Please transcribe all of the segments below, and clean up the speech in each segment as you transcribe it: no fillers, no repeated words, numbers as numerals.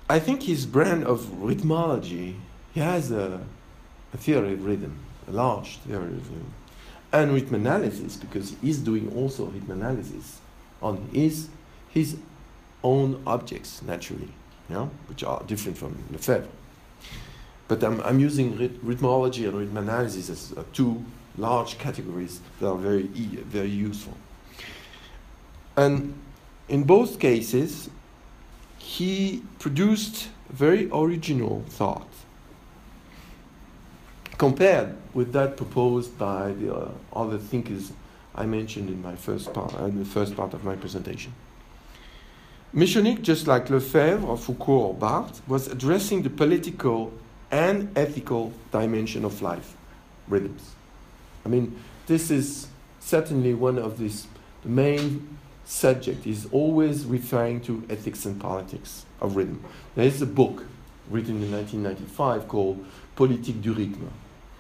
I think his brand of rhythmology, he has a theory of rhythm, a large theory of rhythm, and rhythm analysis, because he's doing also rhythm analysis on his own objects, naturally, which are different from Lefebvre. But I'm using rhythmology and rhythm analysis as two large categories that are very useful. And in both cases, he produced very original thought compared with that proposed by the other thinkers I mentioned in the first part of my presentation. Michonic, just like Lefebvre or Foucault or Barthes, was addressing the political and ethical dimension of life rhythms. I mean, this is certainly one of the main subject is always referring to ethics and politics of rhythm. There is a book written in 1995 called Politique du rythme.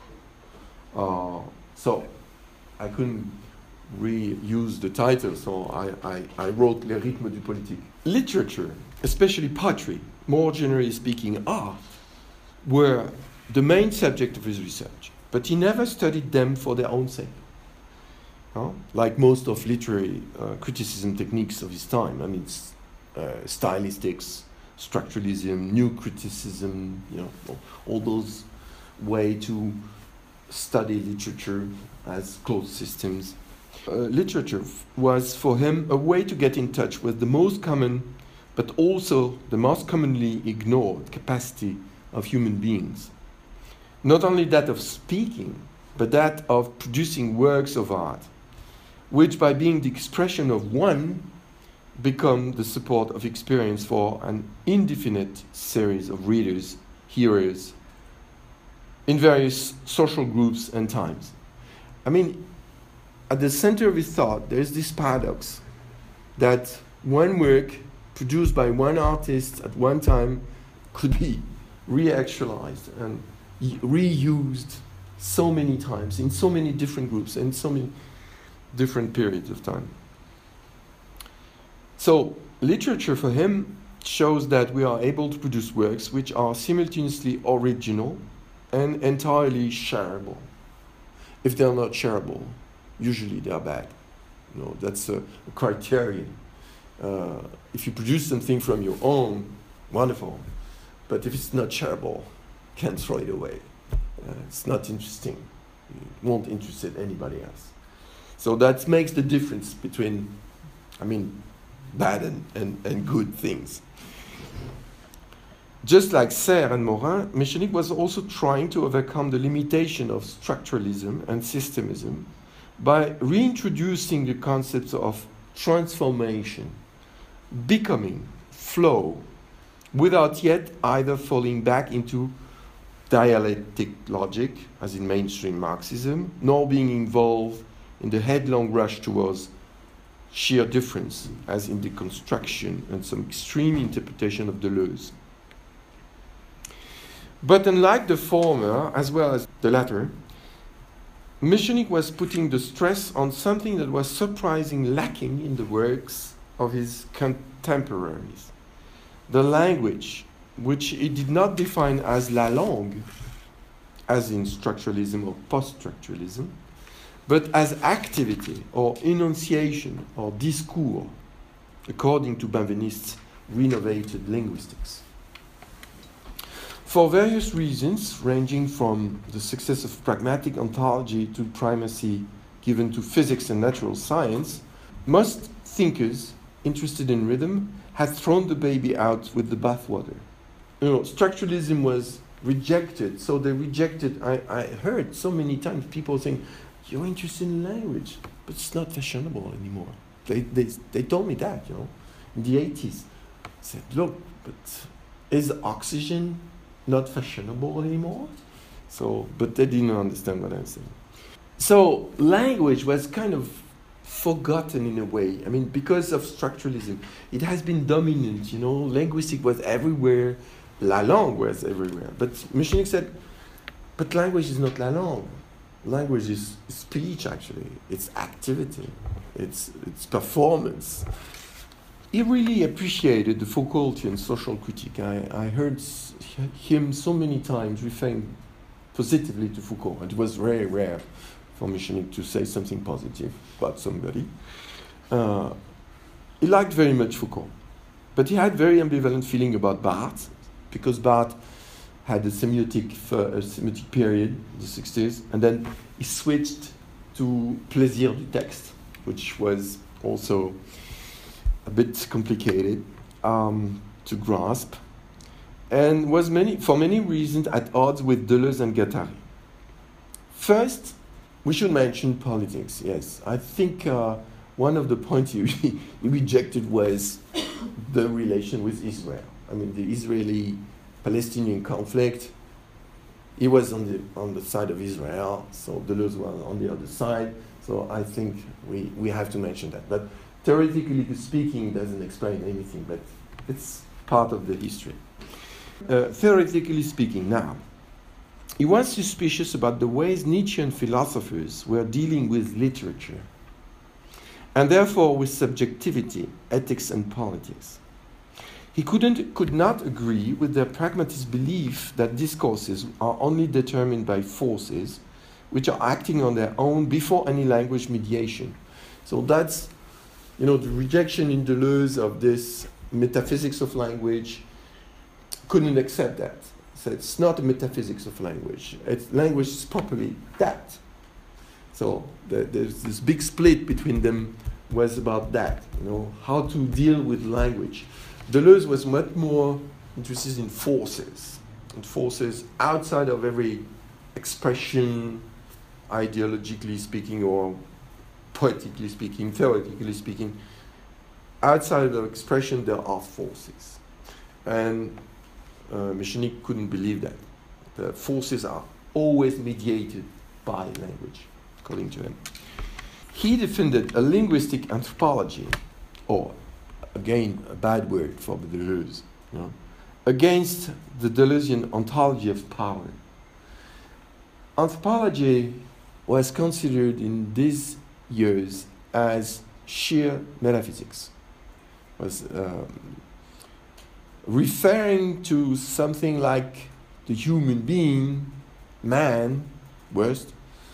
So I couldn't reuse the title, so I wrote Le rythme du politique. Literature, especially poetry, more generally speaking art, were the main subject of his research, but he never studied them for their own sake. Like most of literary criticism techniques of his time. I mean, stylistics, structuralism, new criticism, all those way to study literature as closed systems. Literature was for him a way to get in touch with the most common, but also the most commonly ignored capacity of human beings. Not only that of speaking, but that of producing works of art, which by being the expression of one, become the support of experience for an indefinite series of readers, hearers, in various social groups and times. I mean, at the center of his thought, there is this paradox that one work produced by one artist at one time could be reactualized and reused so many times in so many different groups and so many different periods of time. So literature for him shows that we are able to produce works which are simultaneously original and entirely shareable. If they're not shareable, usually they are bad. That's a criterion. If you produce something from your own, wonderful. But if it's not shareable, can't throw it away. It's not interesting. It won't interest anybody else. So that makes the difference between, bad and good things. Just like Serre and Morin, Michonic was also trying to overcome the limitation of structuralism and systemism by reintroducing the concepts of transformation, becoming, flow, without yet either falling back into dialectic logic, as in mainstream Marxism, nor being involved in the headlong rush towards sheer difference, as in deconstruction and some extreme interpretation of Deleuze. But unlike the former, as well as the latter, Michonic was putting the stress on something that was surprisingly lacking in the works of his contemporaries. The language, which he did not define as la langue, as in structuralism or post-structuralism, but as activity or enunciation or discours, according to Benveniste's renovated linguistics. For various reasons, ranging from the success of pragmatic ontology to primacy given to physics and natural science, most thinkers interested in rhythm had thrown the baby out with the bathwater. Structuralism was rejected, so they rejected. I heard so many times people saying, "You're interested in language, but it's not fashionable anymore." They told me that, in the 80s. I said, "Look, but is oxygen not fashionable anymore?" But they didn't understand what I'm saying. So language was kind of forgotten in a way. Because of structuralism, it has been dominant. Linguistic was everywhere, la langue was everywhere. But Michonic said, but language is not la langue. Language is speech, actually. It's activity. It's performance. he really appreciated the Foucaultian social critique. I heard him so many times referring positively to Foucault. It was very rare for Michenik to say something positive about somebody. He liked very much Foucault, but he had very ambivalent feeling about Barthes, because Barthes had a semiotic period in the 60s, and then he switched to Plaisir du texte, which was also a bit complicated to grasp, and was for many reasons at odds with Deleuze and Guattari. First, we should mention politics. Yes, I think one of the points he rejected was the relation with Israel. I mean, the Israeli-Palestinian conflict. He was on the side of Israel, so Deleuze was on the other side. So I think we have to mention that. But theoretically speaking, it doesn't explain anything, but it's part of the history. Theoretically speaking, now, he was suspicious about the ways Nietzschean philosophers were dealing with literature, and therefore with subjectivity, ethics, and politics. He could not agree with their pragmatist belief that discourses are only determined by forces which are acting on their own before any language mediation. So that's, the rejection in Deleuze of this metaphysics of language. Couldn't accept that. So it's not a metaphysics of language. Language is properly that. So there's this big split between them was about that, how to deal with language. Deleuze was much more interested in forces, outside of every expression, ideologically speaking, or poetically speaking, theoretically speaking. Outside of expression, there are forces. And Michenik couldn't believe that. The forces are always mediated by language, according to him. He defended a linguistic anthropology, or, again, a bad word for Deleuze, against the Deleuzian ontology of power. Anthropology was considered in these years as sheer metaphysics, was referring to something like the human being, man, worst,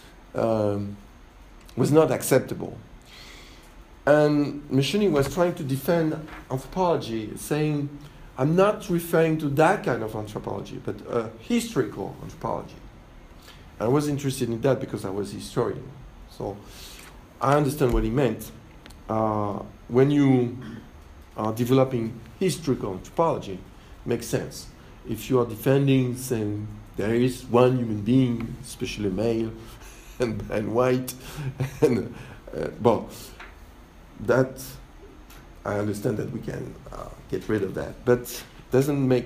was not acceptable. And Michenik was trying to defend anthropology, saying, I'm not referring to that kind of anthropology, but a historical anthropology. I was interested in that because I was a historian. So I understand what he meant. When you are developing historical anthropology, it makes sense. If you are defending, saying there is one human being, especially male and white, and that I understand that we can get rid of that, but doesn't make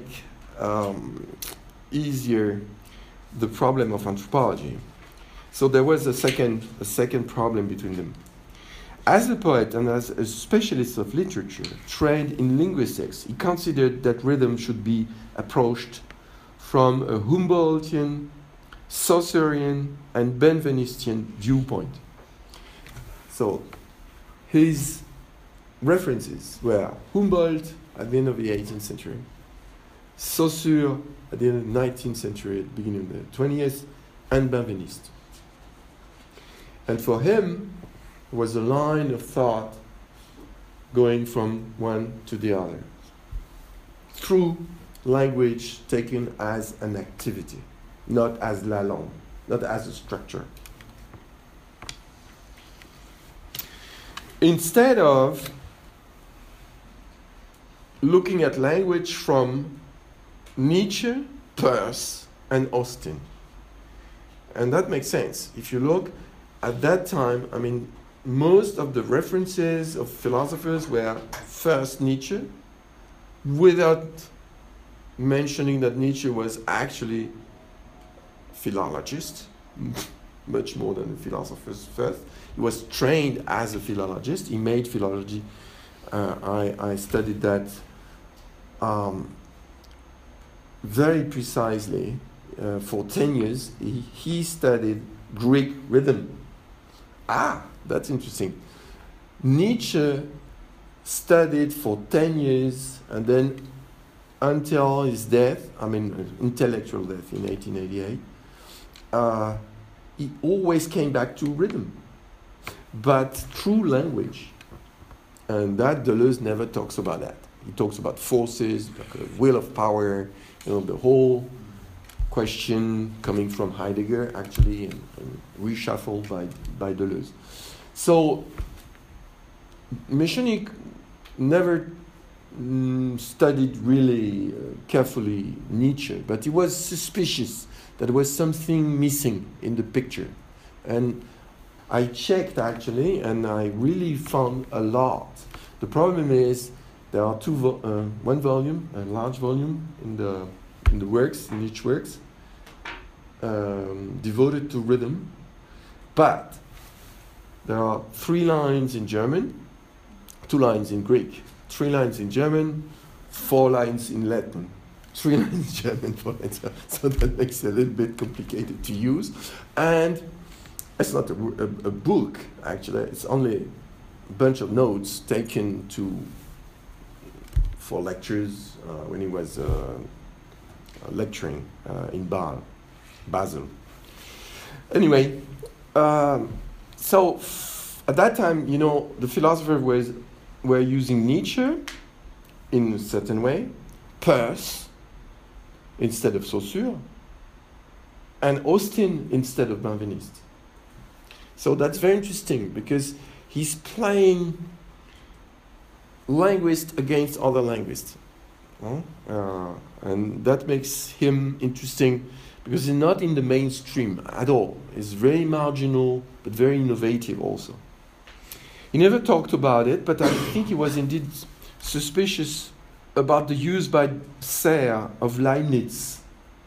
easier the problem of anthropology. So there was a second problem between them. As a poet and as a specialist of literature trained in linguistics, he considered that rhythm should be approached from a Humboldtian, Saussurean, and Benvenistian viewpoint. So his references were Humboldt at the end of the 18th century, Saussure at the end of the 19th century, at the beginning of the 20th, and Benveniste. And for him, it was a line of thought going from one to the other, through language taken as an activity, not as la langue, not as a structure. Instead of looking at language from Nietzsche, Peirce, and Austin. And that makes sense. If you look at that time, I mean, most of the references of philosophers were first Nietzsche, without mentioning that Nietzsche was actually a philologist, much more than a philosopher first. He was trained as a philologist. He made philology. I studied that very precisely for 10 years. He studied Greek rhythm. That's interesting. Nietzsche studied for 10 years, and then until his death, I mean, intellectual death in 1888, he always came back to rhythm, but through language. And that Deleuze never talks about that. He talks about forces, the will of power, the whole question coming from Heidegger, actually, and reshuffled by Deleuze. So, Michonnik never studied really carefully Nietzsche, but he was suspicious that there was something missing in the picture. And I checked, actually, and I really found a lot. The problem is there are one volume, a large volume in the works, in each works, devoted to rhythm, but there are 3 lines in German, 2 lines in Greek, 3 lines in German, 4 lines in Latin, 3 lines in German, 4 lines. So that makes it a little bit complicated to use, and it's not a book, actually. It's only a bunch of notes taken for lectures when he was lecturing in Basel. Anyway, so at that time, the philosophers were using Nietzsche in a certain way, Peirce instead of Saussure, and Austin instead of Benveniste. So that's very interesting because he's playing linguist against other linguists. And that makes him interesting because he's not in the mainstream at all. He's very marginal, but very innovative also. He never talked about it, but I think he was indeed suspicious about the use by Serre of Leibniz.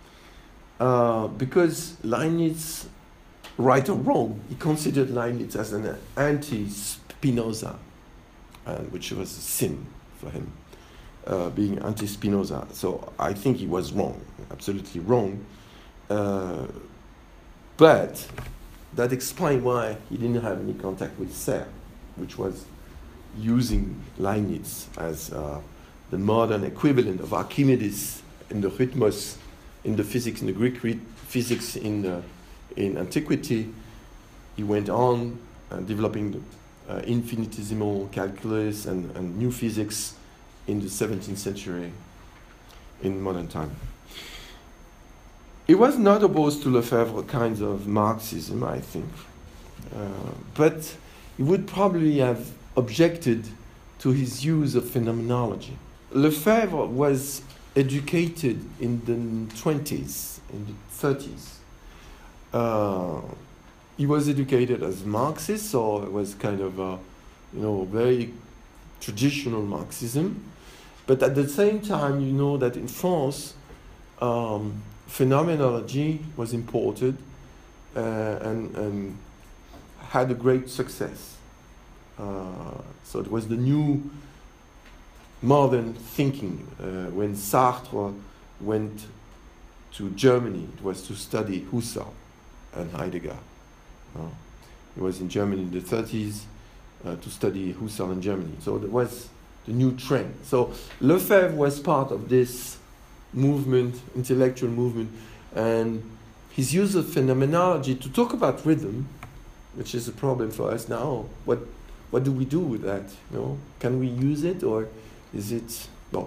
Because Leibniz, right or wrong, he considered Leibniz as an anti-Spinoza, which was a sin for him, being anti-Spinoza. So I think he was wrong, absolutely wrong. But that explains why he didn't have any contact with Serre, which was using Leibniz as the modern equivalent of Archimedes in the Rhythmos, in the physics, in the Greek physics in antiquity. He went on developing the infinitesimal calculus and new physics in the 17th century in modern time. He was not opposed to Lefebvre kinds of Marxism, I think, but he would probably have objected to his use of phenomenology. Lefebvre was educated in the 20s, in the 30s. He was educated as Marxist, so it was kind of very traditional Marxism. But at the same time, you know that in France, phenomenology was imported and had a great success. So it was the new modern thinking. When Sartre went to Germany, it was to study Husserl and Heidegger. He was in Germany in the 30s to study Husserl in Germany. So that was the new trend. So Lefebvre was part of this movement, intellectual movement, and his use of phenomenology to talk about rhythm, which is a problem for us now. What do we do with that? Can we use it, or is it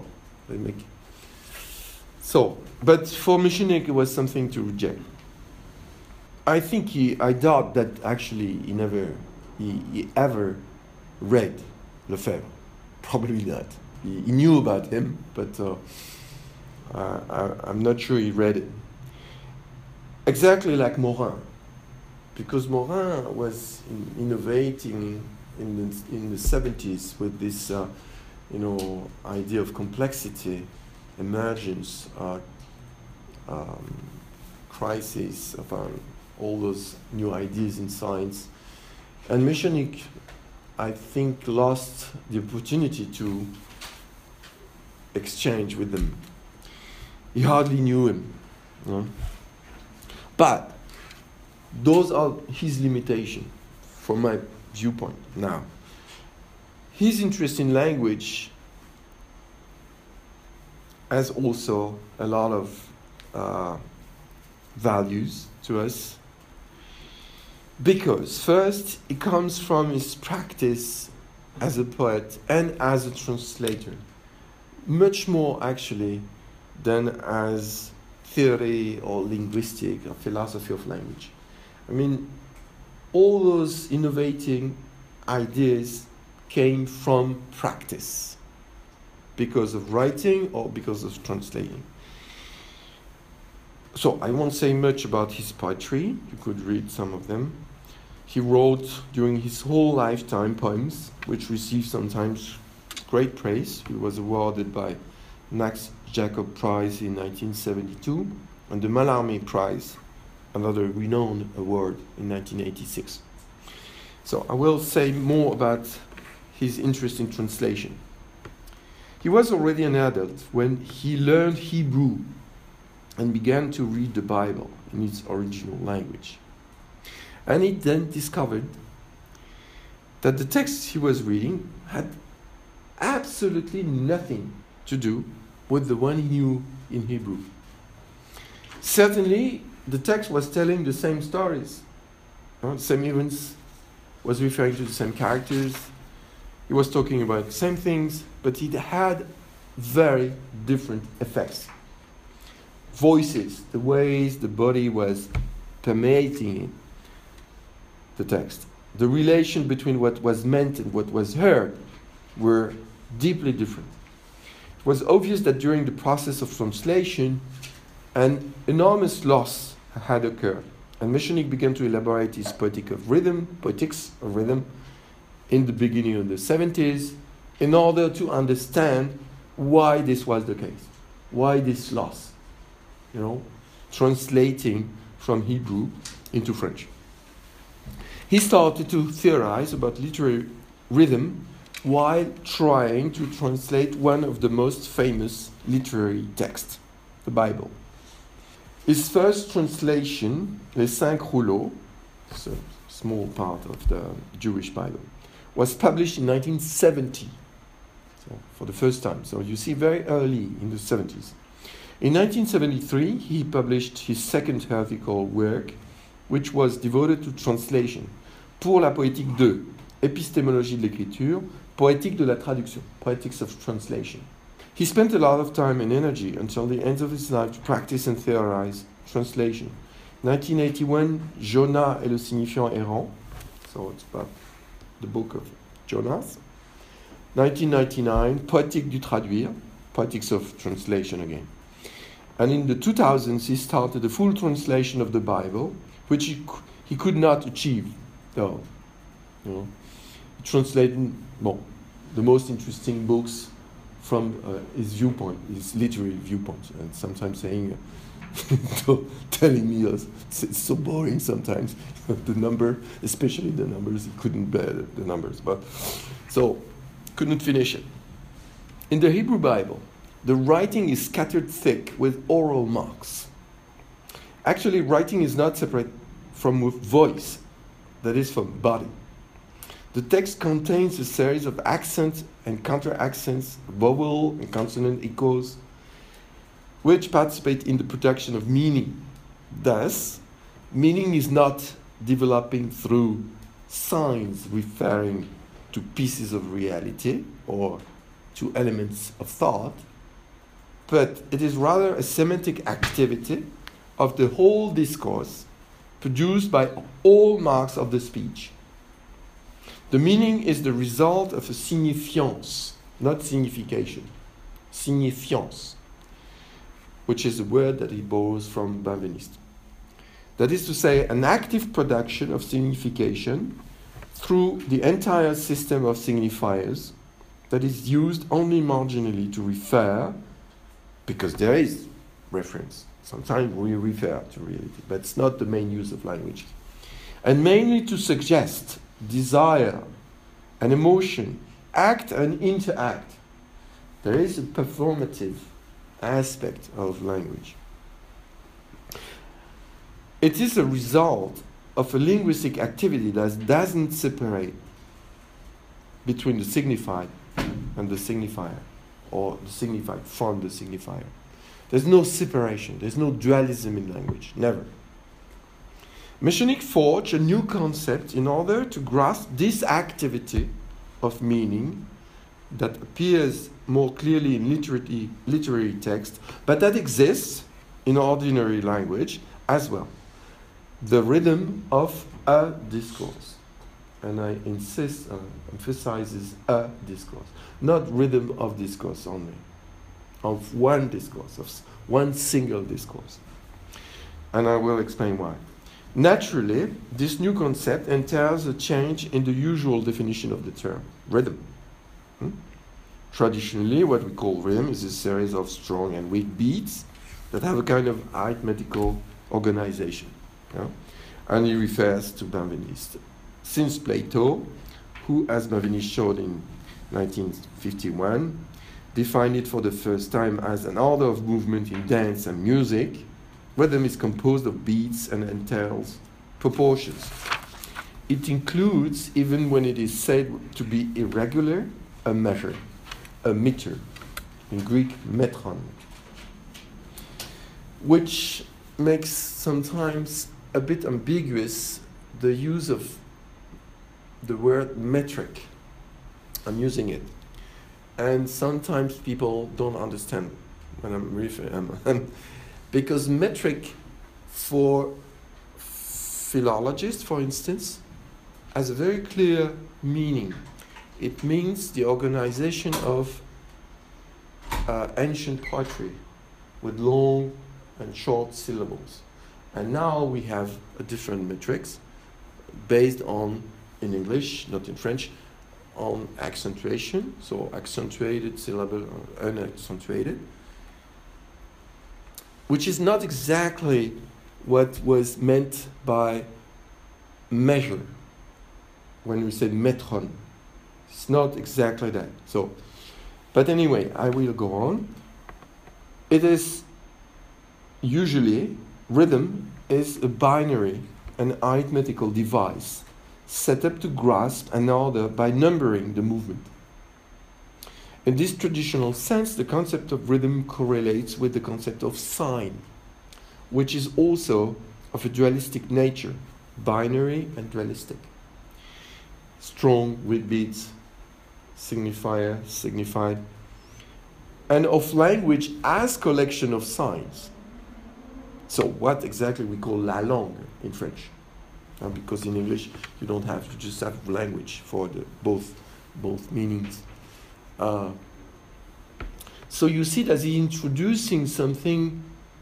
so? But for Michonnik, it was something to reject. I doubt that actually he ever read Lefebvre. Probably not. He knew about him, but I'm not sure he read it. Exactly like Morin, because Morin was innovating in the 70s with this idea of complexity, emergence, crisis, of all those new ideas in science. And Michonnik, I think, lost the opportunity to exchange with them. He hardly knew him. But those are his limitations from my viewpoint now. His interest in language has also a lot of values to us, because first it comes from his practice as a poet and as a translator, much more actually than as theory or linguistic or philosophy of language. I mean, all those innovating ideas came from practice, because of writing or because of translating. So I won't say much about his poetry. You could read some of them. He wrote during his whole lifetime poems, which received sometimes great praise. He was awarded by Max Jacob Prize in 1972 and the Mallarmé Prize, another renowned award, in 1986. So I will say more about his interest in translation. He was already an adult when he learned Hebrew and began to read the Bible in its original language. And he then discovered that the text he was reading had absolutely nothing to do with the one he knew in Hebrew. Certainly, the text was telling the same stories. Same events, was referring to the same characters. He was talking about the same things, but it had very different effects. Voices, the ways the body was permeating the text, the relation between what was meant and what was heard were deeply different. It was obvious that during the process of translation, an enormous loss had occurred, and Mechanic began to elaborate his poetics of rhythm in the beginning of the 70s in order to understand why this was the case, why this loss, translating from Hebrew into French. He started to theorize about literary rhythm while trying to translate one of the most famous literary texts, the Bible. His first translation, Les Cinq Rouleaux, it's a small part of the Jewish Bible, was published in 1970, so for the first time. So you see, very early in the 70s. In 1973, he published his second heretical work, which was devoted to translation, Pour la poétique de, Épistémologie de l'écriture, Poétique de la traduction, Poetics of translation. He spent a lot of time and energy until the end of his life to practice and theorize translation. 1981, Jonas et le signifiant errant, so it's about the book of Jonas. 1999, Poétique du traduire, Poetics of translation again. And in the 2000s, he started a full translation of the Bible, which he could not achieve, though. He translated the most interesting books from his viewpoint, his literary viewpoint, and sometimes saying, telling me it's so boring sometimes, the number, especially the numbers, he couldn't bear the numbers, but so couldn't finish it. In the Hebrew Bible, the writing is scattered thick with oral marks. Actually, writing is not separate from voice, that is from body. The text contains a series of accents and counter-accents, vowel and consonant echoes, which participate in the production of meaning. Thus, meaning is not developing through signs referring to pieces of reality or to elements of thought, but it is rather a semantic activity of the whole discourse produced by all marks of the speech. The meaning is the result of a signifiance, not signification. Signifiance, which is a word that he borrows from Benveniste. That is to say, an active production of signification through the entire system of signifiers that is used only marginally to refer, because there is reference. Sometimes we refer to reality, but it's not the main use of language. And mainly to suggest, desire, an emotion, act and interact. There is a performative aspect of language. It is a result of a linguistic activity that doesn't separate between the signified and the signifier, or the signified from the signifier. There's no separation, there's no dualism in language, never. Mechanic forged a new concept in order to grasp this activity of meaning that appears more clearly in literary text, but that exists in ordinary language as well. The rhythm of a discourse. And I insist, emphasizes a discourse, not rhythm of discourse only, of one discourse, of one single discourse. And I will explain why. Naturally, this new concept entails a change in the usual definition of the term, rhythm. Traditionally, what we call rhythm is a series of strong and weak beats that have a kind of arithmetical organization. Yeah? And he refers to Benveniste. Since Plato, who, as Benveniste showed in 1951, defined it for the first time as an order of movement in dance and music, rhythm is composed of beats and entails proportions. It includes, even when it is said to be irregular, a measure, a meter, in Greek metron, which makes sometimes a bit ambiguous the use of the word metric. I'm using it. And sometimes people don't understand when I'm referring, because metric for philologists, for instance, has a very clear meaning. It means the organization of ancient poetry with long and short syllables. And now we have a different metrics based on, in English, not in French, on accentuation, so accentuated syllable or unaccentuated, which is not exactly what was meant by measure when we said metron. It's not exactly that. So, but anyway, I will go on. It is usually, rhythm is a binary, an arithmetical device set up to grasp an order by numbering the movement. In this traditional sense, the concept of rhythm correlates with the concept of sign, which is also of a dualistic nature, binary and dualistic. Strong with beats, signifier, signified, and of language as collection of signs. So what exactly we call la langue in French. Because in English you don't have, you just have language for the both meanings. So you see that he's introducing something,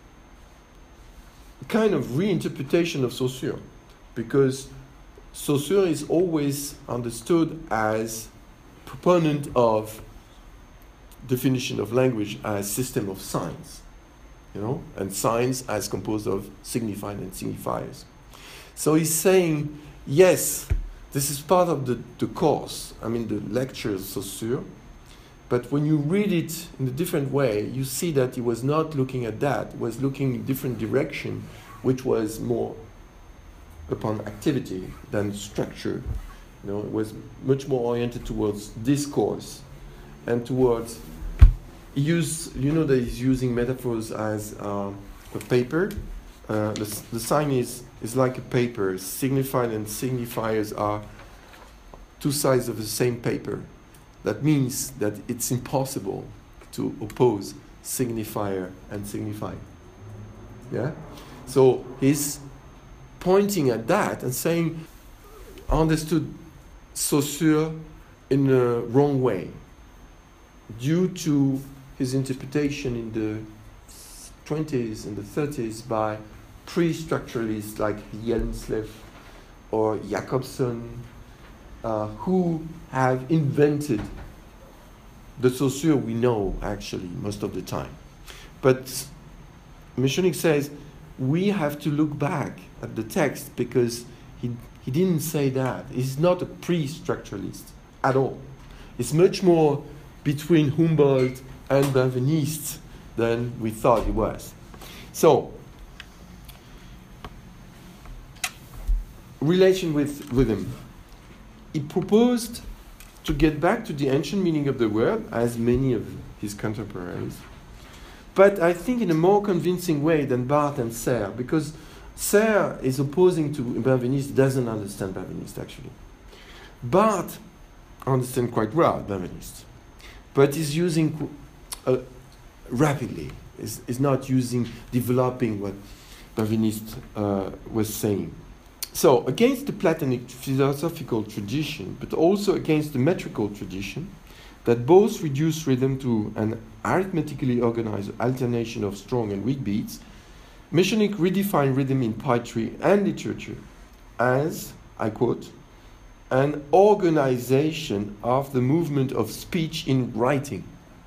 kind of reinterpretation of Saussure, because Saussure is always understood as proponent of definition of language as system of signs, and signs as composed of signified and signifiers. So he's saying, yes, this is part of the course, the lecture of Saussure, but when you read it in a different way, you see that he was not looking at that, he was looking in a different direction, which was more upon activity than structure. It was much more oriented towards discourse and towards that he's using metaphors as a paper. The sign is like a paper. Signified and signifiers are two sides of the same paper. That means that it's impossible to oppose signifier and signified. Yeah? So he's pointing at that and saying, I understood Saussure in a wrong way due to his interpretation in the 20s and the 30s by pre-structuralists like Hjelmslev or Jacobson, who have invented the Saussure we know, actually, most of the time. But Michonic says we have to look back at the text because he didn't say that. He's not a pre-structuralist at all. It's much more between Humboldt and Benveniste than we thought he was. So, relation with rhythm. He proposed to get back to the ancient meaning of the word, as many of his contemporaries, but I think in a more convincing way than Barthes and Serre, because Serre is opposing to Benveniste, doesn't understand Benveniste actually. Barthes understands quite well Benveniste, but is using rapidly, is not developing what Benveniste was saying. So, against the Platonic philosophical tradition, but also against the metrical tradition, that both reduce rhythm to an arithmetically organized alternation of strong and weak beats, Mechanic redefined rhythm in poetry and literature as, I quote, an organization of the movement of speech in writing.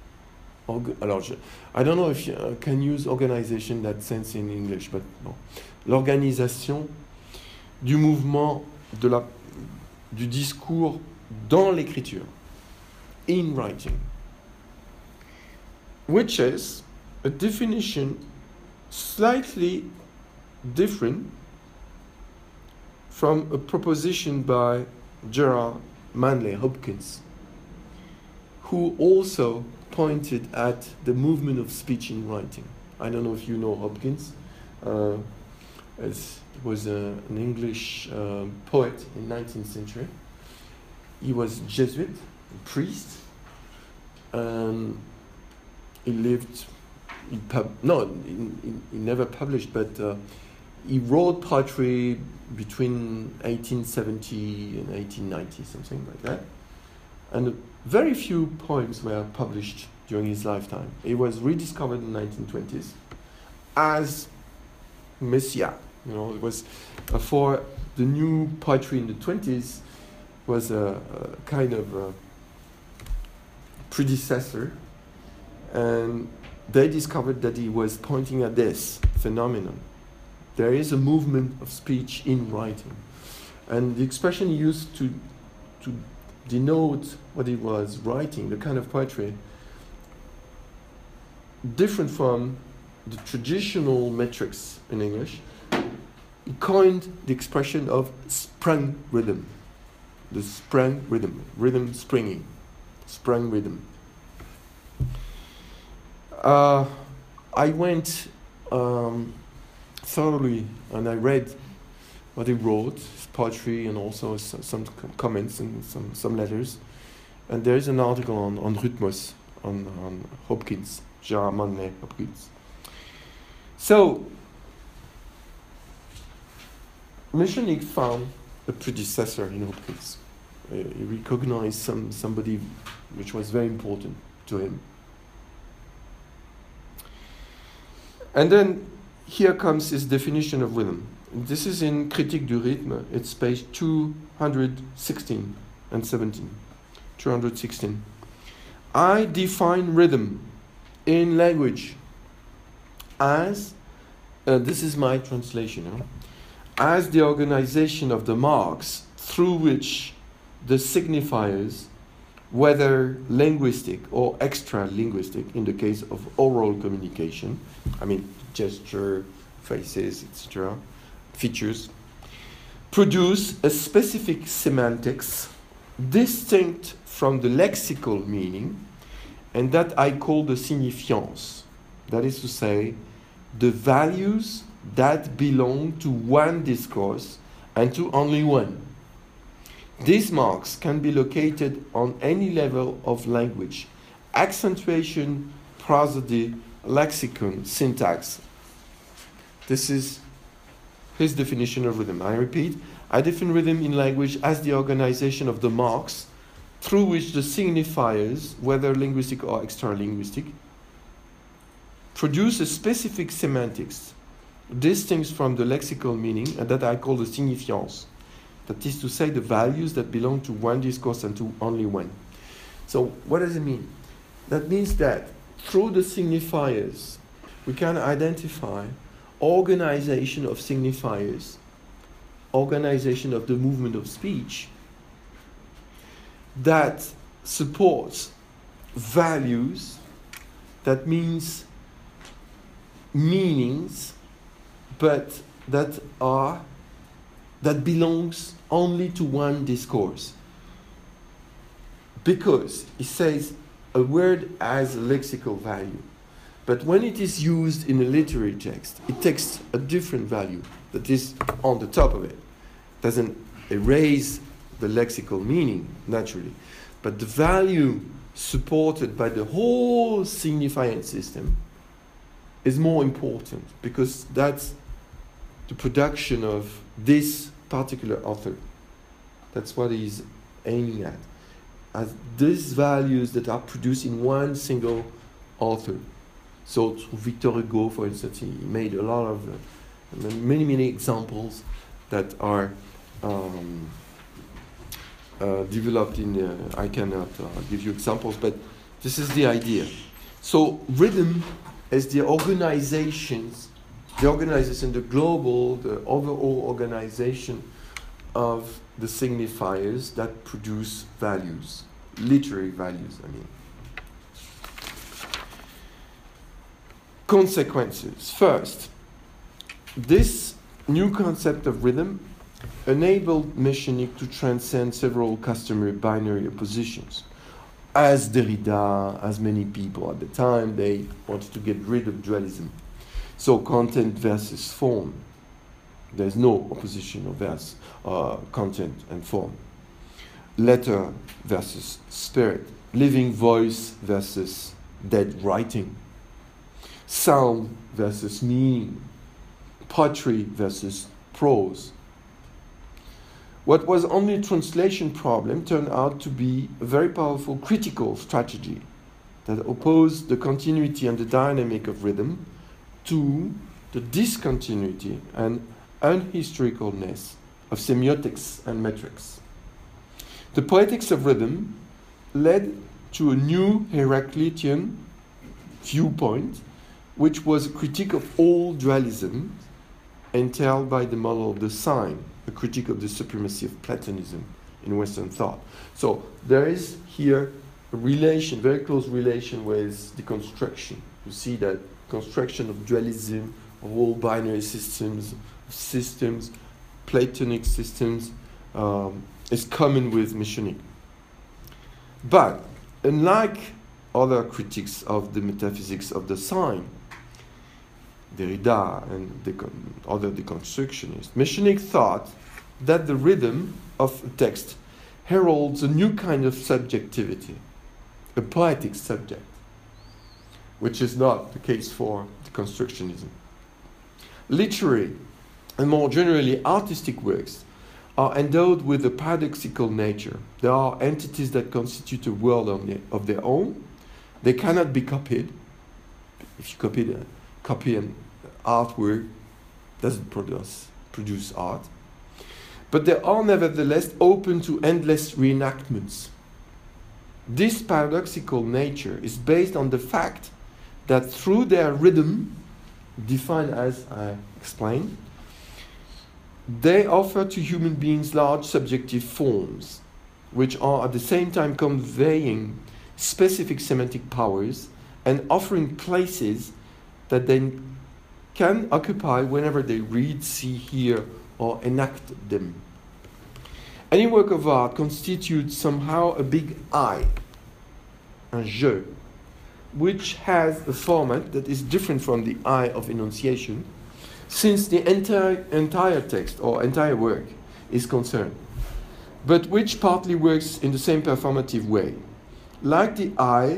I don't know if you can use organization in that sense in English, but no. L'organisation du mouvement du discours dans l'écriture, in writing, which is a definition slightly different from a proposition by Gerard Manley Hopkins, who also pointed at the movement of speech in writing. I don't know if you know Hopkins. He was an English poet in 19th century. He was Jesuit, a priest. He lived, he never published, but he wrote poetry between 1870 and 1890, something like that. And very few poems were published during his lifetime. He was rediscovered in the 1920s as Messiah. You know, it was for the new poetry in the 20s was a kind of a predecessor, and they discovered that he was pointing at this phenomenon. There is a movement of speech in writing, and the expression he used to denote what he was writing, the kind of poetry, different from the traditional metrics in English. He coined the expression of sprung rhythm. The sprung rhythm, rhythm springing, sprung rhythm. I went thoroughly and I read what he wrote, his poetry, and also some comments and some letters. And there is an article on Rhythmus, on Hopkins, Gerard Manley Hopkins. So, Mechanic found a predecessor in Hopkins. He recognized somebody which was very important to him. And then here comes his definition of rhythm. This is in Critique du rythme. It's page 216 and 17. 216. I define rhythm in language as, this is my translation, as the organization of the marks through which the signifiers, whether linguistic or extra-linguistic, in the case of oral communication, I mean gesture, faces, etc., features, produce a specific semantics distinct from the lexical meaning, and that I call the signifiance. That is to say, the values that belong to one discourse and to only one. These marks can be located on any level of language: accentuation, prosody, lexicon, syntax. This is his definition of rhythm. I repeat, I define rhythm in language as the organization of the marks through which the signifiers, whether linguistic or extra-linguistic, produce a specific semantics distinct from the lexical meaning, and that I call the signifiance. That is to say, the values that belong to one discourse and to only one. So what does it mean? That means that through the signifiers, we can identify organization of signifiers, organization of the movement of speech that supports values, that means meanings, but that belongs only to one discourse. because it says a word has a lexical value. But when it is used in a literary text, it takes a different value that is on the top of it. It doesn't erase the lexical meaning, naturally. But the value supported by the whole signifiant system is more important, because that's the production of this particular author. That's what he's aiming at. As these values that are produced in one single author. So Victor Hugo, for instance, he made a lot of many examples that are developed in. I cannot give you examples, but this is the idea. So rhythm is the organization, the global, the overall organization of the signifiers that produce values, literary values, I mean. Consequences. First, this new concept of rhythm enabled Mechanic to transcend several customary binary oppositions. As Derrida, as many people at the time, they wanted to get rid of dualism. So content versus form. There's no opposition of content and form. Letter versus spirit. Living voice versus dead writing. Sound versus meaning. Poetry versus prose. What was only a translation problem turned out to be a very powerful critical strategy that opposed the continuity and the dynamic of rhythm to the discontinuity and unhistoricalness of semiotics and metrics. The poetics of rhythm led to a new Heraclitean viewpoint, which was a critique of all dualism entailed by the model of the sign, a critique of the supremacy of Platonism in Western thought. So there is here a relation, very close relation with the construction. You see that construction of dualism, of all binary systems, Platonic systems, is common with Mechanic. But unlike other critics of the metaphysics of the sign, Derrida and other deconstructionists, Mechanic thought that the rhythm of a text heralds a new kind of subjectivity, a poetic subject, which is not the case for deconstructionism. Literary and more generally artistic works are endowed with a paradoxical nature. There are entities that constitute a world of their own. They cannot be copied. If you copy an artwork, doesn't produce art. But they are nevertheless open to endless reenactments. This paradoxical nature is based on the fact that through their rhythm, defined as I explained, they offer to human beings large subjective forms, which are at the same time conveying specific semantic powers and offering places that they can occupy whenever they read, see, hear, or enact them. Any work of art constitutes somehow a big I, un je, which has a format that is different from the I of enunciation, since the entire text or entire work is concerned, but which partly works in the same performative way. Like the I,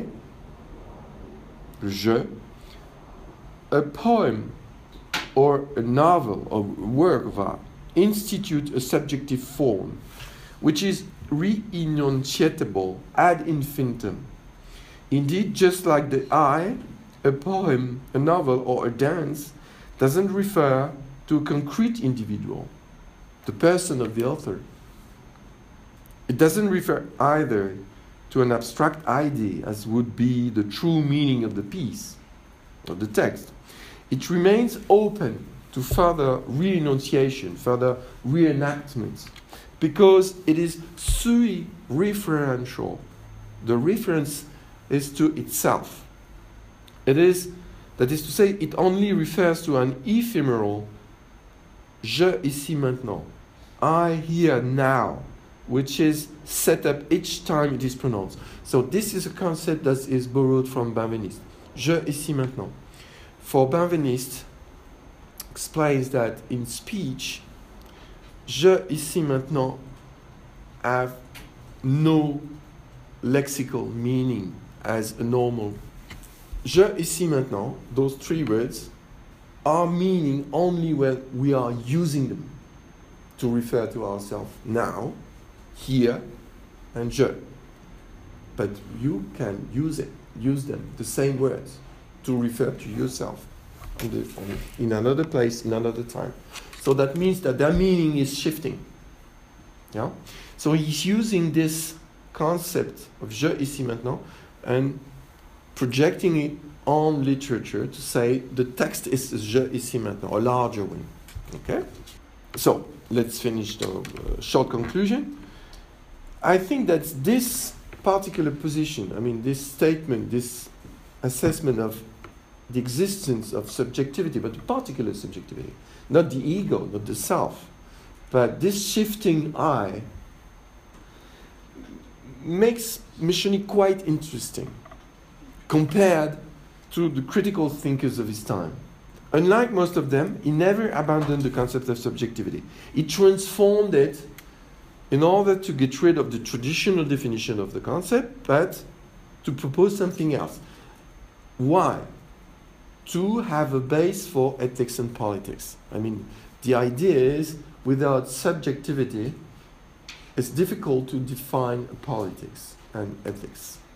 je, a poem or a novel or work of art institute a subjective form, which is re-enunciatable ad infinitum. Indeed, just like the I, a poem, a novel, or a dance doesn't refer to a concrete individual, the person of the author. It doesn't refer either to an abstract idea, as would be the true meaning of the piece or the text. It remains open to further re-enunciation, further reenactments, because it is sui referential. The reference is to itself. That is to say, it only refers to an ephemeral je ici maintenant, I here now, which is set up each time it is pronounced. So this is a concept that is borrowed from Benveniste. Je ici maintenant. For Benveniste explains that in speech, je ici maintenant have no lexical meaning as a normal. Je ici maintenant, those three words, are meaning only when we are using them to refer to ourselves now, here, and je. But you can use them, the same words, to refer to yourself in another place, in another time. So that means that their meaning is shifting. Yeah? So he's using this concept of je ici maintenant and projecting it on literature to say the text is je ici maintenant, a larger one. Okay? So let's finish the short conclusion. I think that this particular position, I mean this statement, this assessment of the existence of subjectivity, but particular subjectivity, not the ego, not the self, but this shifting I, makes Michonnet quite interesting compared to the critical thinkers of his time. Unlike most of them, he never abandoned the concept of subjectivity. He transformed it in order to get rid of the traditional definition of the concept, but to propose something else. Why? To have a base for ethics and politics. I mean, the idea is, without subjectivity, it's difficult to define politics and ethics.